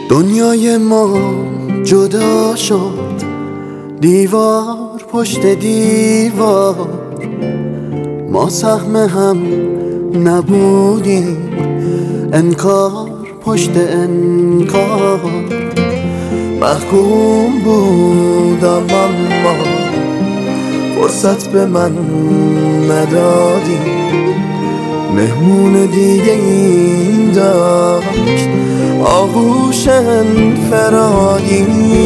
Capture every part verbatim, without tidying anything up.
دنیای ما جدا شد، دیوار پشت دیوار، ما سهم هم نبودیم، انکار پشت انکار، محکوم بودم اما فرصت به من ندادی، مهمون دیگه این داشت آغوش انفرادی.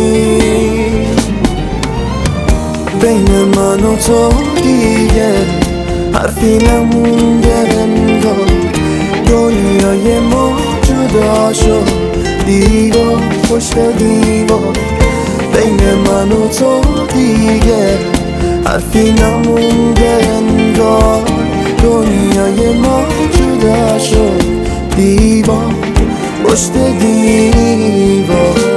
بین من و تو دیگه حرفی نمونده، انگار دنیای ما جدا شد، دیوار پشت دیوار. بین من و تو دیگه حرفی نمونده، انگار دنیای ما جدا شد، دیوار پشت دیوار.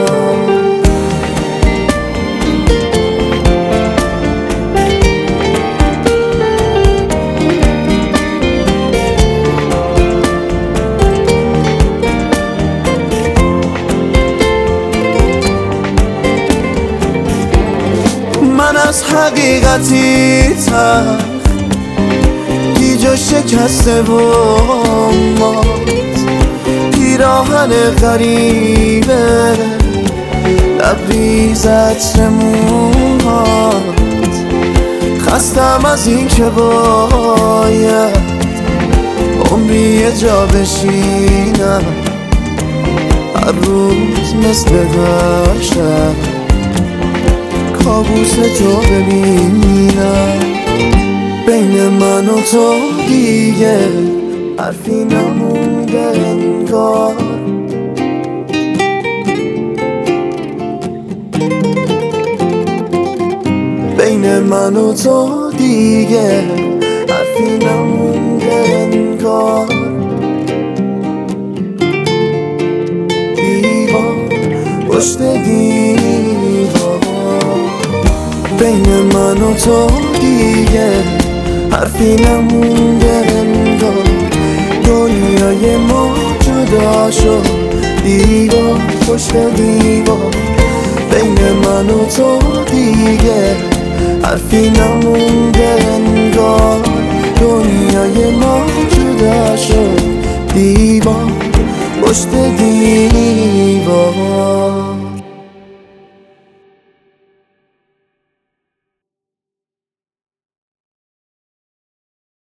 من از حقیقتی تر گیجا شکسته و مات، پیراهن غریبه لبریز عطر موهات. خستم از این که باید عمری یه جا بشینم، هر روز مثل هر شب کابوس تو ببینم. بین من و تو دیگه حرفی نمونده، انگار بین من و تو دیگه حرفی نمونده، انگار دیوار پشت دیوار. بین من و تو دیگه حرفی نمونده، انگار دنیای ما جدا شد، دیوار پشت دیوار. بین من و تو دیگه حرفی نمونده، انگار دنیای ما جدا شد، دیوار پشت دیوار.